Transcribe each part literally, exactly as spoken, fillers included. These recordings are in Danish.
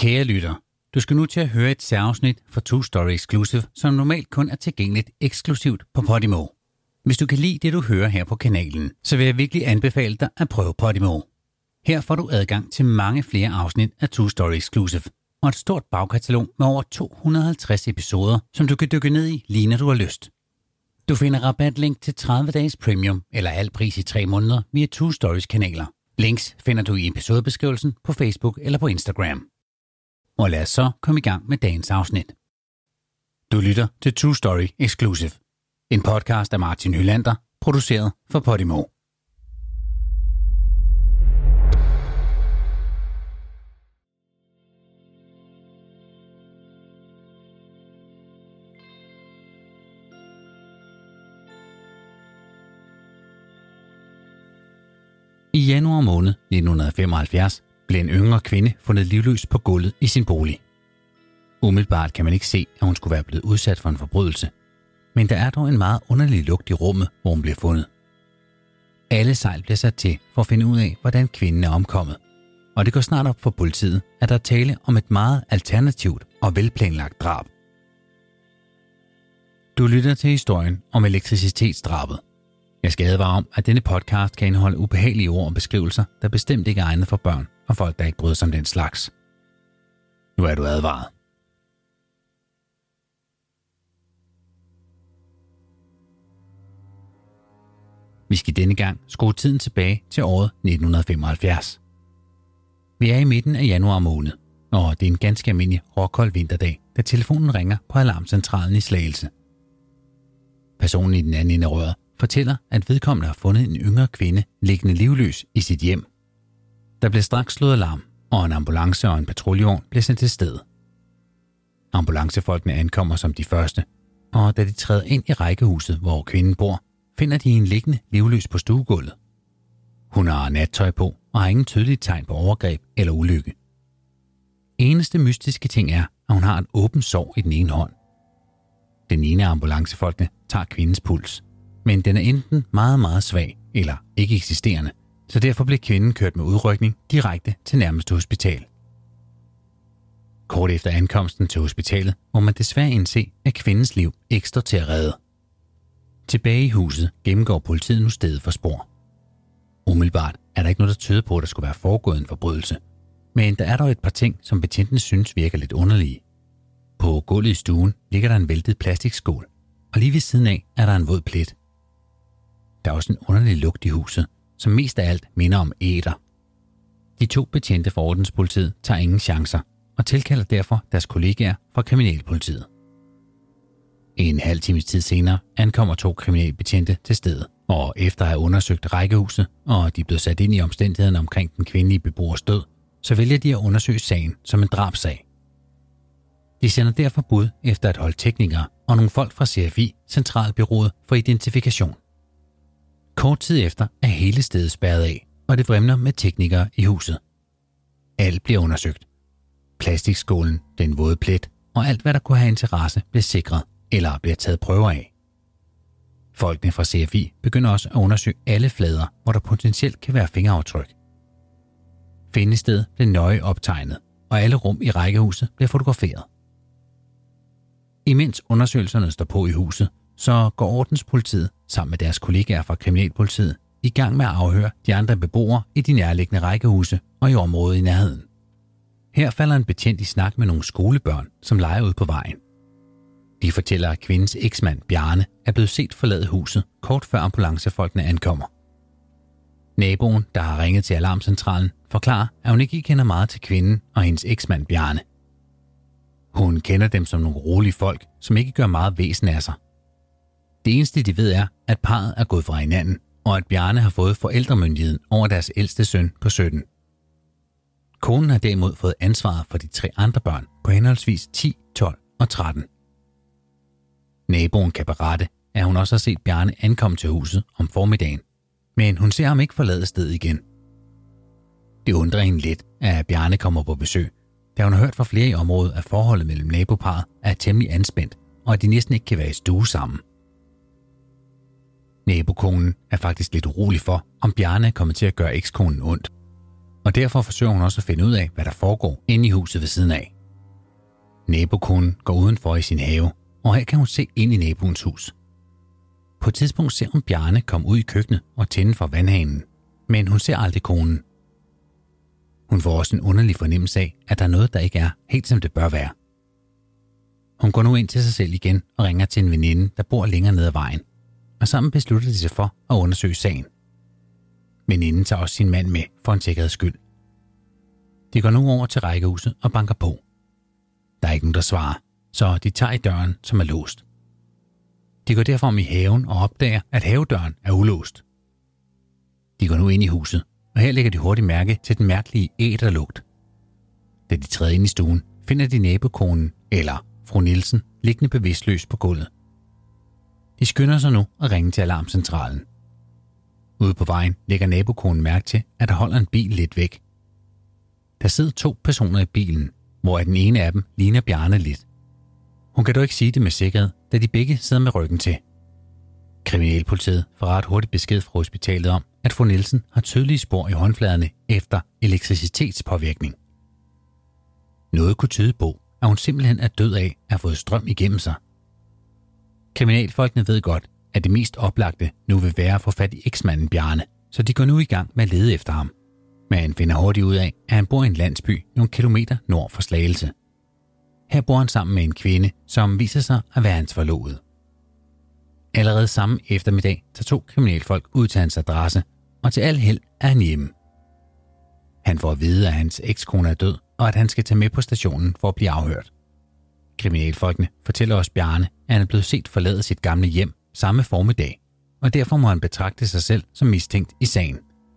Kære lytter, du skal nu til at høre et særafsnit fra True Story Exclusive, som normalt kun er tilgængeligt eksklusivt på Podimo. Hvis du kan lide det, du hører her på kanalen, så vil jeg virkelig anbefale dig at prøve Podimo. Her får du adgang til mange flere afsnit af True Story Exclusive, og et stort bagkatalog med over to hundrede og halvtreds episoder, som du kan dykke ned i lige når du har lyst. Du finder rabatlink til tredive dages premium eller al pris i tre måneder via True Stories kanaler. Links finder du i episodebeskrivelsen på Facebook eller på Instagram. Og lad os så komme i gang med dagens afsnit. Du lytter til True Story Exclusive, en podcast af Martin Hylander, produceret for Podimo. I januar måned nitten femoghalvfjerds blev en yngre kvinde fundet livløs på gulvet i sin bolig. Umiddelbart kan man ikke se, at hun skulle være blevet udsat for en forbrydelse, men der er dog en meget underlig lugt i rummet, hvor hun blev fundet. Alle sejl bliver sat til for at finde ud af, hvordan kvinden er omkommet, og det går snart op for politiet, at der er tale om et meget alternativt og velplanlagt drab. Du lytter til historien om elektricitetsdrabet. Jeg skal advare om, at denne podcast kan indeholde ubehagelige ord og beskrivelser, der bestemt ikke er egnet for børn og folk, der ikke bryder sig om den slags. Nu er du advaret. Vi skal denne gang skrue tiden tilbage til året nitten femoghalvfjerds. Vi er i midten af januar måned, og det er en ganske almindelig råkold vinterdag, da telefonen ringer på alarmcentralen i Slagelse. Personen i den anden ende af røret fortæller, at vedkommende har fundet en yngre kvinde liggende livløs i sit hjem. Der blev straks slået alarm, og en ambulance og en patruljevogn blev sendt til stedet. Ambulancefolkene ankommer som de første, og da de træder ind i rækkehuset, hvor kvinden bor, finder de en liggende livløs på stuegulvet. Hun har nattøj på og har ingen tydelige tegn på overgreb eller ulykke. Eneste mystiske ting er, at hun har et åbent sår i den ene hånd. Den ene af ambulancefolkene tager kvindens puls, men den er enten meget, meget svag eller ikke eksisterende, så derfor blev kvinden kørt med udrykning direkte til nærmeste hospital. Kort efter ankomsten til hospitalet må man desværre indse, at kvindens liv ikke står til at redde. Tilbage i huset gennemgår politiet nu stedet for spor. Umiddelbart er der ikke noget, der tyder på, at der skulle være foregået en forbrydelse, men der er dog et par ting, som betjentene synes virker lidt underlige. På gulvet i stuen ligger der en væltet plastikskål, og lige ved siden af er der en våd plet. Der er også en underlig lugt i huset, som mest af alt minder om æter. De to betjente fra ordenspolitiet tager ingen chancer og tilkalder derfor deres kollegaer fra kriminalpolitiet. En halv times tid senere ankommer to kriminalbetjente til stedet, og efter at have undersøgt rækkehuset, og de er blevet sat ind i omstændighederne omkring den kvindelige beboers død, så vælger de at undersøge sagen som en drabsag. De sender derfor bud efter at holde teknikere og nogle folk fra C F I, Centralbureauet for Identifikation. Kort tid efter er hele stedet spærret af, og det vrimler med teknikere i huset. Alt bliver undersøgt. Plastikskålen, den våde plet og alt, hvad der kunne have interesse, bliver sikret eller bliver taget prøver af. Folkene fra C F I begynder også at undersøge alle flader, hvor der potentielt kan være fingeraftryk. Findestedet blev nøje optegnet, og alle rum i rækkehuset blev fotograferet. Imens undersøgelserne står på i huset, så går ordenspolitiet sammen med deres kollegaer fra kriminalpolitiet i gang med at afhøre de andre beboere i de nærliggende rækkehuse og i området i nærheden. Her falder en betjent i snak med nogle skolebørn, som leger ud på vejen. De fortæller, at kvindens eksmand Bjarne er blevet set forlade huset kort før ambulancefolkene ankommer. Naboen, der har ringet til alarmcentralen, forklarer, at hun ikke kender meget til kvinden og hendes eksmand Bjarne. Hun kender dem som nogle rolige folk, som ikke gør meget væsen af sig. Det eneste, de ved, er, at parret er gået fra hinanden, og at Bjarne har fået forældremyndigheden over deres ældste søn på sytten. Konen har derimod fået ansvaret for de tre andre børn på henholdsvis ti, tolv og tretten. Naboen kan berette, at hun også har set Bjarne ankomme til huset om formiddagen, men hun ser ham ikke forlade stedet igen. Det undrer hende lidt, at Bjarne kommer på besøg, da hun har hørt fra flere i området, at forholdet mellem naboparret er temmelig anspændt, og at de næsten ikke kan være i stue sammen. Nabokonen er faktisk lidt urolig for, om Bjarne er kommet til at gøre ekskonen ondt. og derfor forsøger hun også at finde ud af, hvad der foregår inde i huset ved siden af. Nabokonen går udenfor i sin have, og her kan hun se ind i naboens hus. På et tidspunkt ser hun Bjarne komme ud i køkkenet og tænde for vandhanen, men hun ser aldrig konen. Hun får også en underlig fornemmelse af, at der er noget, der ikke er helt som det bør være. Hun går nu ind til sig selv igen og ringer til en veninde, der bor længere ned ad vejen, og sammen beslutter de sig for at undersøge sagen. Veninden tager også sin mand med for en sikkerheds skyld. De går nu over til rækkehuset og banker på. Der er ikke nogen, der svarer, så de tager i døren, som er låst. De går derfor om i haven og opdager, at havedøren er ulåst. De går nu ind i huset, og her lægger de hurtigt mærke til den mærkelige æterlugt. Da de træder ind i stuen, finder de nabokonen, eller fru Nielsen, liggende bevidstløs på gulvet. De skynder sig nu at ringe til alarmcentralen. Ude på vejen lægger nabokonen mærke til, at der holder en bil lidt væk. Der sidder to personer i bilen, hvor den ene af dem ligner Bjarne lidt. Hun kan dog ikke sige det med sikkerhed, da de begge sidder med ryggen til. Kriminalpolitiet får ret hurtigt besked fra hospitalet om, at fru Nielsen har tydelige spor i håndfladerne efter elektricitetspåvirkning. Noget kunne tyde på, at hun simpelthen er død af at have fået strøm igennem sig. Kriminalfolkene ved godt, at det mest oplagte nu vil være at få fat i eksmanden Bjarne, så de går nu i gang med at lede efter ham. Men han finder hurtigt ud af, at han bor i en landsby nogle kilometer nord for Slagelse. Her bor han sammen med en kvinde, som viser sig at være hans forlovede. Allerede samme eftermiddag tager to kriminalfolk ud til hans adresse, og til al held er han hjemme. Han får at vide, at hans ekskone er død, og at han skal tage med på stationen for at blive afhørt. Kriminalfolkene fortæller også Bjarne, at han er blevet set forlade sit gamle hjem samme formiddag, og derfor må han betragte sig selv som mistænkt i sagen.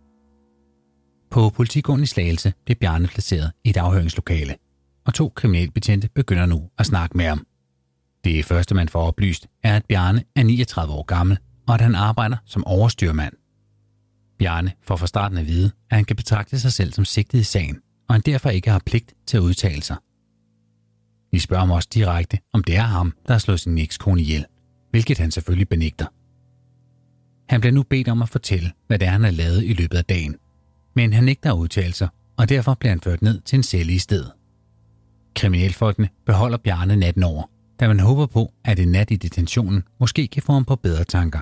På politigården i Slagelse bliver Bjarne placeret i et afhøringslokale, og to kriminalbetjente begynder nu at snakke med ham. Det første, man får oplyst, er, at Bjarne er niogtredive år gammel, og at han arbejder som overstyrmand. Bjarne får fra starten at vide, at han kan betragte sig selv som sigtet i sagen, og han derfor ikke har pligt til at udtale sig. Vi spørger ham også direkte, om det er ham, der har slået sin ekskone ihjel, hvilket han selvfølgelig benægter. Han bliver nu bedt om at fortælle, hvad det er, han har lavet i løbet af dagen, men han nægter at udtale sig, og derfor bliver han ført ned til en celle i stedet. Kriminalfolkene beholder Bjarne natten over, da man håber på, at en nat i detentionen måske kan få ham på bedre tanker.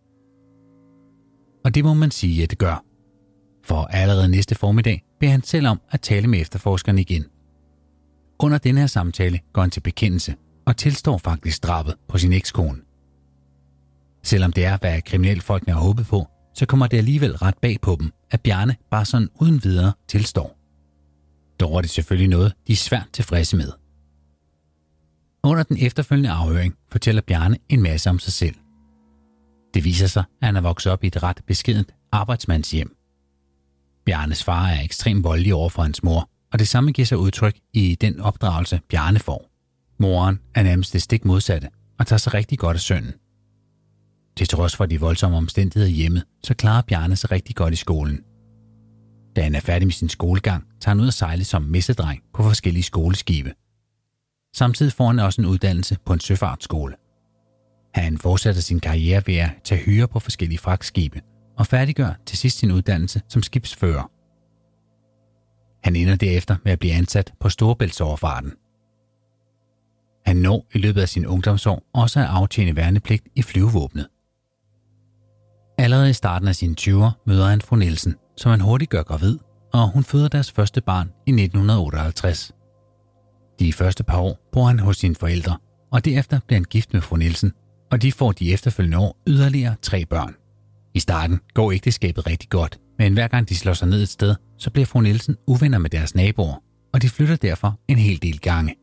Og det må man sige, at det gør. For allerede næste formiddag beder han selv om at tale med efterforskeren igen. Under denne her samtale går han til bekendelse og tilstår faktisk drabet på sin ekskone. Selvom det er, hvad kriminalfolkene har håbet på, så kommer det alligevel ret bag på dem, at Bjarne bare sådan uden videre tilstår. Dog er det selvfølgelig noget, de er svært tilfredse med. Under den efterfølgende afhøring fortæller Bjarne en masse om sig selv. Det viser sig, at han er vokset op i et ret beskedent arbejdsmandshjem. Bjarnes far er ekstremt voldelig over for hans mor, og det samme giver sig udtryk i den opdragelse, Bjarne får. Moren er nærmest det stik modsatte og tager sig rigtig godt af sønnen. Til trods for de voldsomme omstændigheder hjemme, så klarer Bjarne sig rigtig godt i skolen. Da han er færdig med sin skolegang, tager han ud at sejle som messedreng på forskellige skoleskibe. Samtidig får han også en uddannelse på en søfartsskole. Han fortsætter sin karriere ved at tage hyre på forskellige fragtskibe og færdiggør til sidst sin uddannelse som skibsfører. Han ender derefter med at blive ansat på Storebæltsoverfarten. Han når i løbet af sin ungdomsår også at aftjene værnepligt i flyvevåbnet. Allerede i starten af sine tyvere møder han fru Nielsen, som han hurtigt gør gravid, og hun føder deres første barn i nitten otteoghalvtreds. De første par år bor han hos sine forældre, og derefter bliver han gift med fru Nielsen, og de får de efterfølgende år yderligere tre børn. I starten går ægteskabet rigtig godt, men hver gang de slår sig ned et sted, så bliver fru Nielsen uvenner med deres naboer, og de flytter derfor en hel del gange.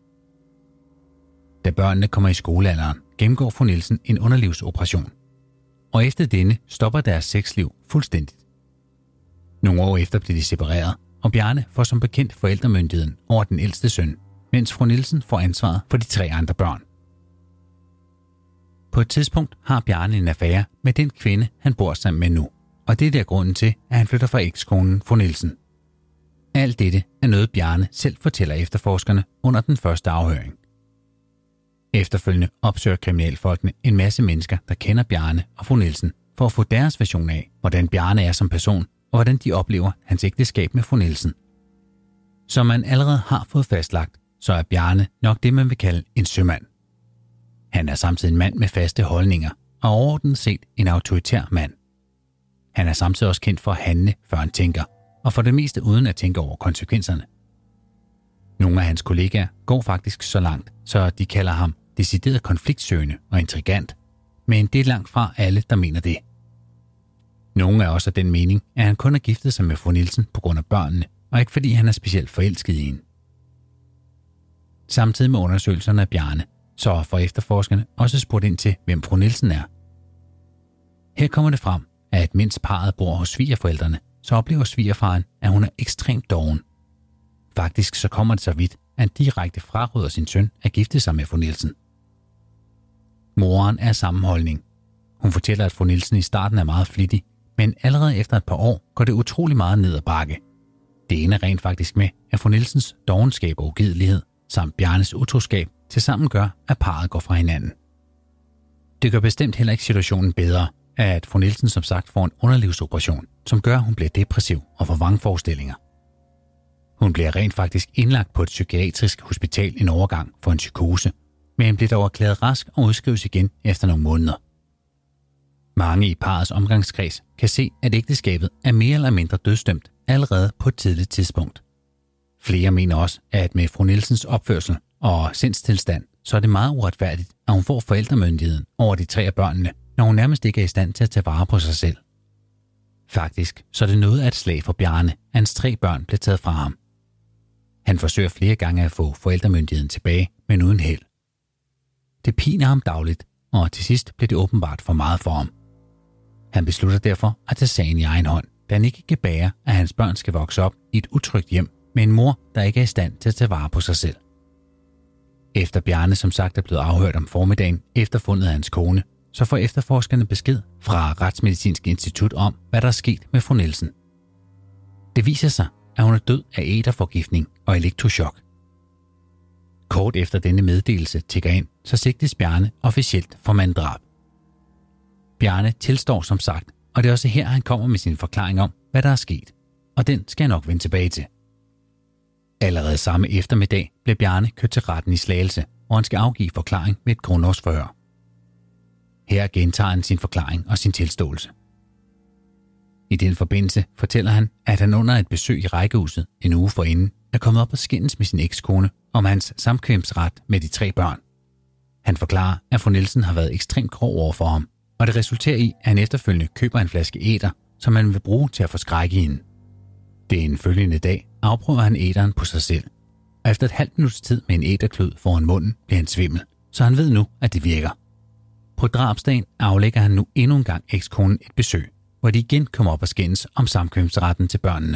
Da børnene kommer i skolealderen, gennemgår fru Nielsen en underlivsoperation, og efter denne stopper deres sexliv fuldstændigt. Nogle år efter bliver de separeret, og Bjarne får som bekendt forældremyndigheden over den ældste søn, mens fru Nielsen får ansvaret for de tre andre børn. På et tidspunkt har Bjarne en affære med den kvinde, han bor sammen med nu, og det er der grunden til, at han flytter fra ekskonen fru Nielsen. Alt dette er noget, Bjarne selv fortæller efterforskerne under den første afhøring. Efterfølgende opsøger kriminalfolkene en masse mennesker, der kender Bjarne og fru Nielsen, for at få deres version af, hvordan Bjarne er som person, og hvordan de oplever hans ægteskab med fru Nielsen. Som man allerede har fået fastlagt, så er Bjarne nok det, man vil kalde en sømand. Han er samtidig en mand med faste holdninger og overordnet set en autoritær mand. Han er samtidig også kendt for at handle, før han tænker, og for det meste uden at tænke over konsekvenserne. Nogle af hans kollegaer går faktisk så langt, så de kalder ham decideret konfliktsøgende og intrigant, men det er langt fra alle, der mener det. Nogle er også af den mening, at han kun har giftet sig med fru Nielsen på grund af børnene, og ikke fordi han er specielt forelsket i hende. Samtidig med undersøgelserne af Bjarne, så får efterforskerne også spurgt ind til, hvem fru Nielsen er. Her kommer det frem, at mens parret bor hos svigerforældrene, så oplever svigerfaren, at hun er ekstremt doven. Faktisk så kommer det så vidt, at han direkte fraråder sin søn at gifte sig med fru Nielsen. Moren er sammenholdning. Hun fortæller, at fru Nielsen i starten er meget flittig, men allerede efter et par år går det utrolig meget ned ad bakke. Det ender rent faktisk med, at fru Nielsens dovenskab og ugidelighed samt Bjarnes utroskab tilsammen gør, at parret går fra hinanden. Det gør bestemt heller ikke situationen bedre, at fru Nielsen som sagt får en underlivsoperation, som gør, at hun bliver depressiv og får vrangforestillinger. Hun bliver rent faktisk indlagt på et psykiatrisk hospital en overgang for en psykose, men bliver dog erklæret rask og udskrives igen efter nogle måneder. Mange i parrets omgangskreds kan se, at ægteskabet er mere eller mindre dødsdømt allerede på et tidligt tidspunkt. Flere mener også, at med fru Nielsens opførsel og sindstilstand, så er det meget uretfærdigt, at hun får forældremyndigheden over de tre af børnene, når hun nærmest ikke er i stand til at tage vare på sig selv. Faktisk så er det noget af et slag for Bjarne, at hans tre børn blev taget fra ham. Han forsøger flere gange at få forældremyndigheden tilbage, men uden held. Det piner ham dagligt, og til sidst blev det åbenbart for meget for ham. Han beslutter derfor at tage sagen i egen hånd, da han ikke kan bære, at hans børn skal vokse op i et utrygt hjem med en mor, der ikke er i stand til at tage vare på sig selv. Efter Bjarne som sagt er blevet afhørt om formiddagen efter fundet af hans kone, så får efterforskerne besked fra Retsmedicinsk Institut om, hvad der er sket med fru Nielsen. Det viser sig, at hun er død af æterforgiftning og elektrochok. Kort efter denne meddelelse tikker ind, så sigtes Bjarne officielt for manddrab. Bjarne tilstår som sagt, og det er også her, han kommer med sin forklaring om, hvad der er sket, og den skal jeg nok vende tilbage til. Allerede samme eftermiddag blev Bjarne kørt til retten i Slagelse, hvor han skal afgive forklaring ved et grundlovsforhør. Her gentager han sin forklaring og sin tilståelse. I den forbindelse fortæller han, at han under et besøg i rækkehuset en uge forinden er kommet op og skændes med sin ekskone om hans samkvemsret med de tre børn. Han forklarer, at fru Nielsen har været ekstremt grov over for ham, og det resulterer i, at han efterfølgende køber en flaske æter, som han vil bruge til at forskrække hende. Det en følgende dag afprøver han æteren på sig selv, og efter et halvt minuts tid med en æterklud foran munden bliver han svimmel, så han ved nu, at det virker. På drabsdagen aflægger han nu endnu en gang ekskonen et besøg, hvor de igen kommer op og skændes om samkvemsretten til børnene.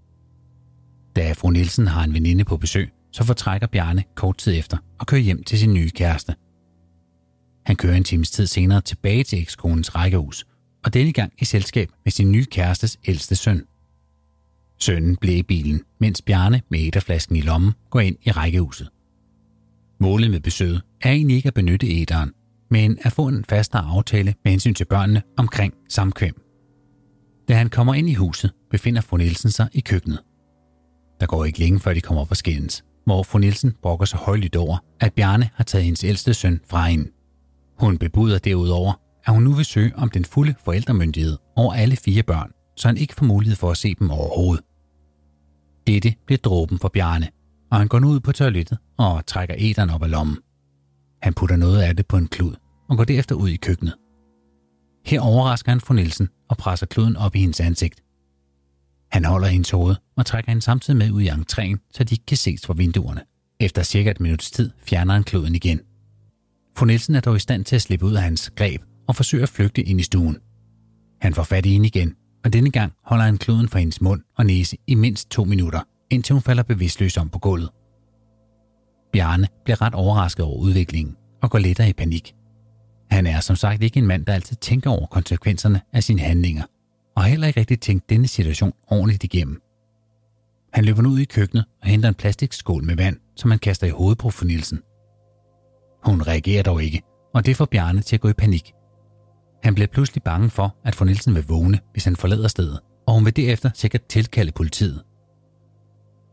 Da fru Nielsen har en veninde på besøg, så fortrækker Bjarne kort tid efter og kører hjem til sin nye kæreste. Han kører en times tid senere tilbage til ekskonens rækkehus, og denne gang i selskab med sin nye kærestes ældste søn. Sønnen blev i bilen, mens Bjarne med æterflasken i lommen går ind i rækkehuset. Målet med besøget er egentlig ikke at benytte æteren, men at få en fastere aftale med hensyn til børnene omkring samkvem. Da han kommer ind i huset, befinder fru Nielsen sig i køkkenet. Der går ikke længe før de kommer op og skændes, hvor fru Nielsen brokker sig højlydt over, at Bjarne har taget hendes ældste søn fra hende. Hun bebuder derudover, at hun nu vil søge om den fulde forældremyndighed over alle fire børn, så han ikke får mulighed for at se dem overhovedet. Dette bliver dråben for Bjarne, og han går nu ud på toilettet og trækker æteren op af lommen. Han putter noget af det på en klud og går derefter ud i køkkenet. Her overrasker han fru Nielsen og presser kluden op i hendes ansigt. Han holder hendes hoved og trækker hende samtidig med ud i entréen, så de ikke kan ses fra vinduerne. Efter cirka et minuts tid fjerner han kluden igen. Fru Nielsen er dog i stand til at slippe ud af hans greb og forsøger at flygte ind i stuen. Han får fat i hende igen, og denne gang holder han kluden fra hendes mund og næse i mindst to minutter, indtil hun falder bevidstløs om på gulvet. Bjarne bliver ret overrasket over udviklingen og går lettere i panik. Han er som sagt ikke en mand, der altid tænker over konsekvenserne af sine handlinger, og har heller ikke rigtig tænkt denne situation ordentligt igennem. Han løber nu ud i køkkenet og henter en plastikskål med vand, som han kaster i hovedet på fru Nielsen. Hun reagerer dog ikke, og det får Bjarne til at gå i panik. Han bliver pludselig bange for, at fru Nielsen vil vågne, hvis han forlader stedet, og hun vil derefter sikkert tilkalde politiet.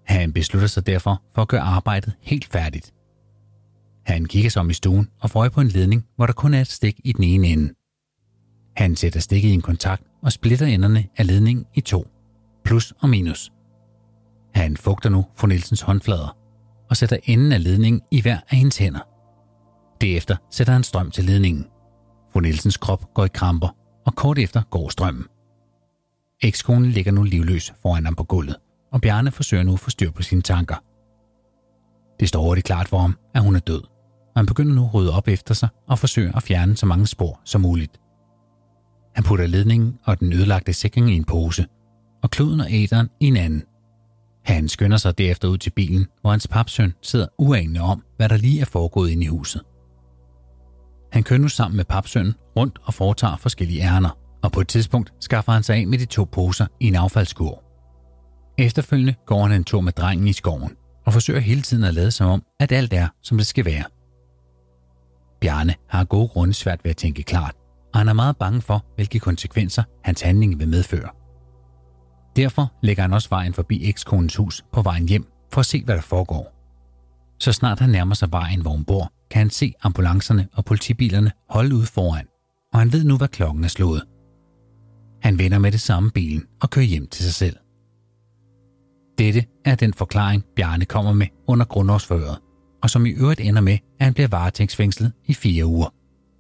Han beslutter sig derfor for at gøre arbejdet helt færdigt. Han kigger sig om i stuen og får øje på en ledning, hvor der kun er et stik i den ene ende. Han sætter stikket i en kontakt og splitter enderne af ledningen i to, plus og minus. Han fugter nu fru Nielsens håndflader og sætter enden af ledningen i hver af hendes hænder. Derefter sætter han strøm til ledningen. Fru Nielsens krop går i kramper, og kort efter går strømmen. Ekskonen ligger nu livløs foran ham på gulvet, og Bjarne forsøger nu at få styr på sine tanker. Det står hurtigt klart for ham, at hun er død, og han begynder nu at rydde op efter sig og forsøger at fjerne så mange spor som muligt. Han putter ledningen og den ødelagte sikring i en pose, og kloden og æderen i en anden. Han skynder sig derefter ud til bilen, hvor hans papsøn sidder uanende om, hvad der lige er foregået inde i huset. Han kører nu sammen med papsønnen rundt og foretager forskellige ærender, og på et tidspunkt skaffer han sig af med de to poser i en affaldskurv. Efterfølgende går han en tur med drengen i skoven og forsøger hele tiden at lade som om, at alt er, som det skal være. Bjarne har af gode grunde svært ved at tænke klart, og han er meget bange for, hvilke konsekvenser hans handling vil medføre. Derfor lægger han også vejen forbi ekskonens hus på vejen hjem for at se, hvad der foregår. Så snart han nærmer sig vejen, hvor hun bor, kan han se ambulancerne og politibilerne holde ude foran, og han ved nu, hvad klokken er slået. Han vender med det samme bilen og kører hjem til sig selv. Dette er den forklaring, Bjarne kommer med under grundlovsforhøret, og som i øvrigt ender med, at han bliver varetægtsfængslet i fire uger.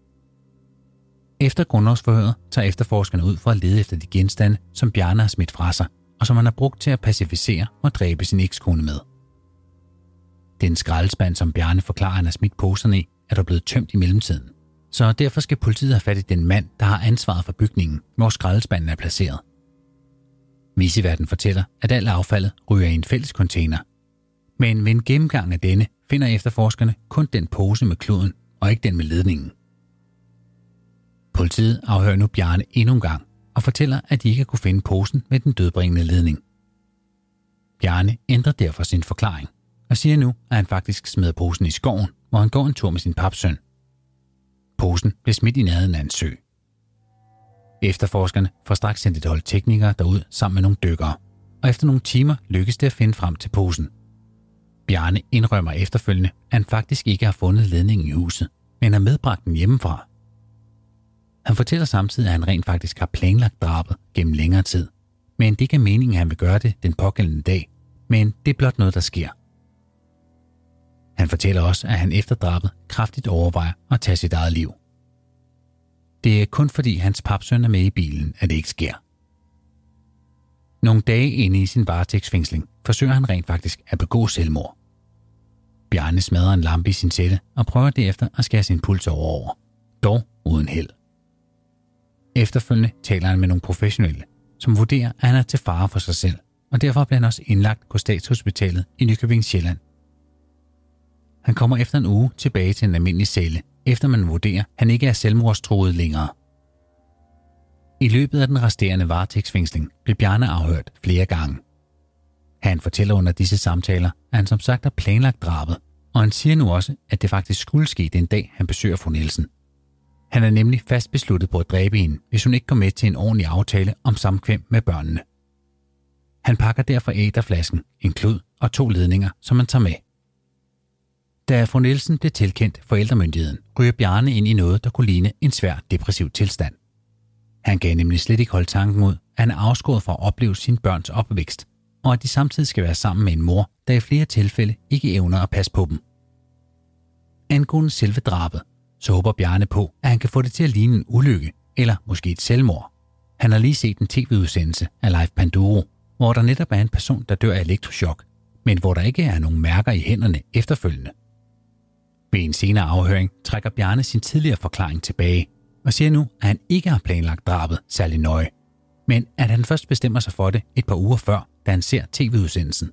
Efter grundlovsforhøret tager efterforskerne ud for at lede efter de genstande, som Bjarne har smidt fra sig, og som han har brugt til at pacificere og dræbe sin ekskone med. Den skraldespand, som Bjarne forklarer, han har smidt poserne i, er der blevet tømt i mellemtiden. Så derfor skal politiet have fat i den mand, der har ansvaret for bygningen, hvor skraldespanden er placeret. Viceværten fortæller, at alt affaldet ryger i en fælles container. Men ved en gennemgang af denne finder efterforskerne kun den pose med kloden, og ikke den med ledningen. Politiet afhører nu Bjarne endnu en gang og fortæller, at de ikke kunne finde posen med den dødbringende ledning. Bjarne ændrer derfor sin forklaring og siger nu, at han faktisk smider posen i skoven, hvor han går en tur med sin papsøn. Posen blev smidt i nærheden af en sø. Efterforskerne får straks sendt et hold teknikere derud sammen med nogle dykkere, og efter nogle timer lykkes det at finde frem til posen. Bjarne indrømmer efterfølgende, at han faktisk ikke har fundet ledningen i huset, men har medbragt den hjemmefra. Han fortæller samtidig, at han rent faktisk har planlagt drabet gennem længere tid, men det ikke er meningen, at han vil gøre det den pågældende dag, men det er blot noget, der sker. Han fortæller også, at han efter drabet kraftigt overvejer at tage sit eget liv. Det er kun fordi hans papsøn er med i bilen, at det ikke sker. Nogle dage inde i sin varetægtsfængsling forsøger han rent faktisk at begå selvmord. Bjarne smadrer en lampe i sin celle og prøver derefter at skære sin puls over over, dog uden held. Efterfølgende taler han med nogle professionelle, som vurderer, at han er til fare for sig selv, og derfor bliver han også indlagt på Statshospitalet i Nykøbing Sjælland. Han kommer efter en uge tilbage til en almindelig celle, efter man vurderer, at han ikke er selvmordstruet længere. I løbet af den resterende varetægtsfængsling blev Bjarne afhørt flere gange. Han fortæller under disse samtaler, at han som sagt har planlagt drabet, og han siger nu også, at det faktisk skulle ske den dag, han besøger fru Nielsen. Han er nemlig fast besluttet på at dræbe hende, hvis hun ikke går med til en ordentlig aftale om samkvem med børnene. Han pakker derfor æterflasken, en klud og to ledninger, som han tager med. Da fru Nielsen blev tilkendt forældremyndigheden, ryger Bjarne ind i noget, der kunne ligne en svær depressiv tilstand. Han kan nemlig slet ikke holde tanken ud, at han er afskåret fra at opleve sine børns opvækst, og at de samtidig skal være sammen med en mor, der i flere tilfælde ikke evner at passe på dem. Angående selve drabet, så håber Bjarne på, at han kan få det til at ligne en ulykke, eller måske et selvmord. Han har lige set en tv-udsendelse af Leif Panduro, hvor der netop er en person, der dør af elektrochok, men hvor der ikke er nogen mærker i hænderne efterfølgende. Ved en senere afhøring trækker Bjarne sin tidligere forklaring tilbage, og siger nu, at han ikke har planlagt drabet særlig nøje, men at han først bestemmer sig for det et par uger før, da han ser tv-udsendelsen.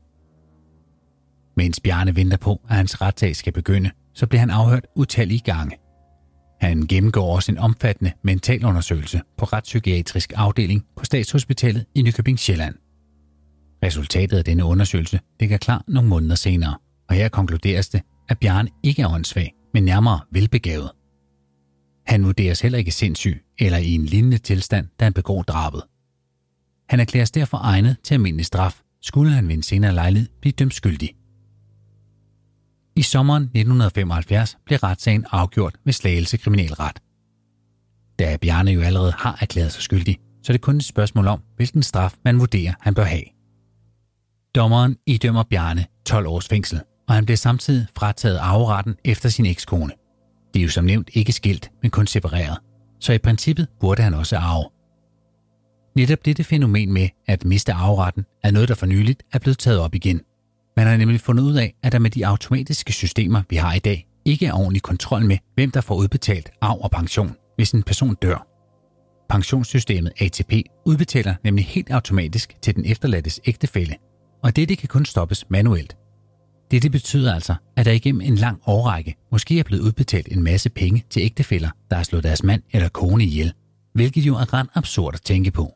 Mens Bjarne venter på, at hans retssag skal begynde, så bliver han afhørt utallige gange. Han gennemgår også en omfattende mentalundersøgelse på retspsykiatrisk afdeling på Statshospitalet i Nykøbing Sjælland. Resultatet af denne undersøgelse ligger klar nogle måneder senere, og her konkluderes det, at Bjarne ikke er åndssvag, men nærmere velbegavet. Han vurderes heller ikke sindssyg eller i en lignende tilstand, da han begår drabet. Han erklæres derfor egnet til almindelig straf, skulle han ved en senere lejlighed blive dømt skyldig. I sommeren nitten femoghalvfjerds blev retssagen afgjort ved Slagelse Kriminalret. Da Bjarne jo allerede har erklæret sig skyldig, så er det kun et spørgsmål om, hvilken straf man vurderer, han bør have. Dommeren idømmer Bjarne tolv års fængsel, og han bliver samtidig frataget arveretten efter sin ekskone. De er jo som nævnt ikke skilt, men kun separeret, så i princippet burde han også arve. Netop dette fænomen med at miste arveretten er noget, der for nyligt er blevet taget op igen. Man har nemlig fundet ud af, at der med de automatiske systemer, vi har i dag, ikke er ordentlig kontrol med, hvem der får udbetalt arv og pension, hvis en person dør. Pensionssystemet A T P udbetaler nemlig helt automatisk til den efterladtes ægtefælle, og dette kan kun stoppes manuelt. Dette betyder altså, at der igennem en lang årrække måske er blevet udbetalt en masse penge til ægtefæller, der har slået deres mand eller kone ihjel, hvilket jo er ret absurd at tænke på.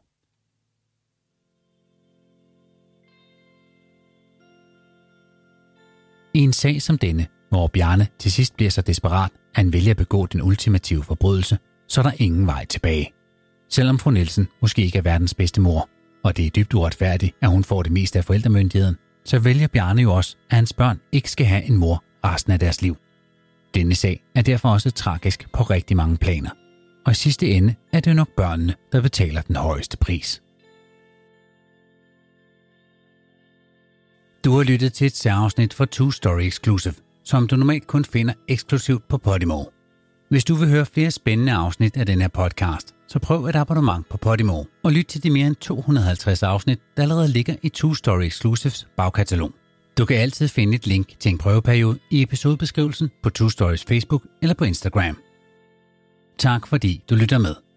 I en sag som denne, hvor Bjarne til sidst bliver så desperat, at han vælger at begå den ultimative forbrydelse, så er der ingen vej tilbage. Selvom fru Nielsen måske ikke er verdens bedste mor, og det er dybt uretfærdigt, at hun får det meste af forældremyndigheden, så vælger Bjarne jo også, at hans børn ikke skal have en mor resten af deres liv. Denne sag er derfor også tragisk på rigtig mange planer, og i sidste ende er det jo nok børnene, der betaler den højeste pris. Du har lyttet til et særafsnit for Two Story Exclusive, som du normalt kun finder eksklusivt på Podimo. Hvis du vil høre flere spændende afsnit af den her podcast, så prøv et abonnement på Podimo og lyt til de mere end to hundrede og halvtreds afsnit, der allerede ligger i Two Story Exclusives bagkatalog. Du kan altid finde et link til en prøveperiode i episodebeskrivelsen på Two Stories Facebook eller på Instagram. Tak fordi du lytter med.